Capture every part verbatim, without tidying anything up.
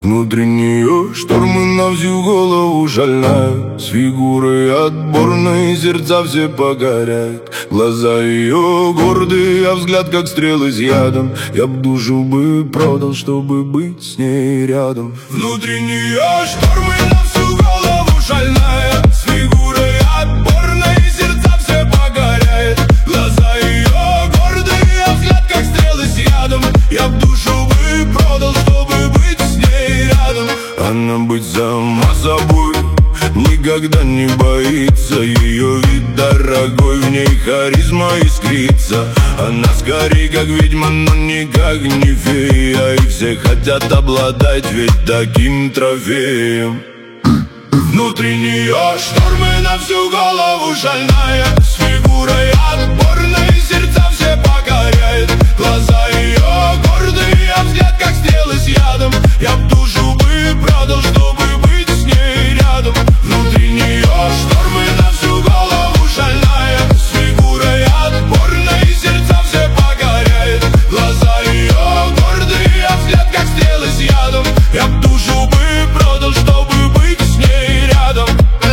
Внутри нее штормы на всю голову шальная, с фигурой отборной сердца все погорят. Глаза ее гордые, а взгляд как стрелы с ядом. Я б душу бы продал, чтобы быть с ней рядом. Внутри нее штормы на всю голову шальная, с фигурой отборной сердца все погорят. Глаза ее гордые, а взгляд как стрелы с ядом. Я б душу бы продал, чтобы быть с ней рядом. Она быть сама собой, никогда не боится. Ее вид дорогой, в ней харизма искрится. Она скорее как ведьма, но никак не фея. И все хотят обладать ведь таким трофеем. Внутри нее штормы на всю голову шальная, с фигурой отборной сердца все покоряет. Глаза ее гордые, а взгляд как стрелы с ядом. Я б душу бы продал, чтобы быть с ней рядом. Внутри нее штормы на всю голову шальная, с фигурой отборной сердца все покоряет. Глаза ее гордые, а взгляд как стрелы с ядом. Я б душу бы продал, чтобы быть с ней рядом.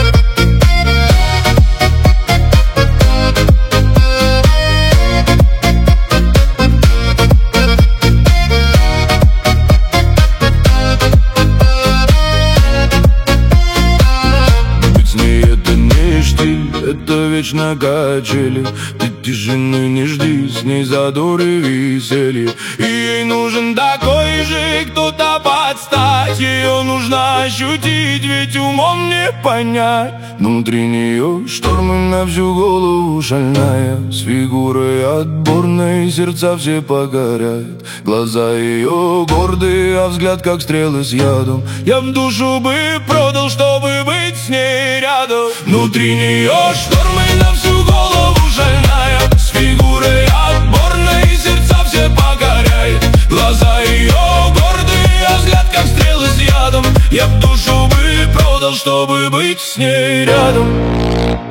Это вечно качели, ты тишины не жди, с ней задор и веселье. И ей нужен такой же кто-то под стать. Ее нужно ощутить, ведь умом не понять. Внутри нее штормы на всю голову шальная, с фигурой отборной сердца все погорят. Глаза ее гордые, а взгляд как стрелы с ядом. Я б душу бы продал, чтобы быть с ней рядом. Внутри нее штормы на всю голову шальная, с фигурой отборной сердца все покоряет. Глаза ее гордые, а взгляд как стрелы с ядом. Я б душу бы продал, чтобы быть с ней рядом.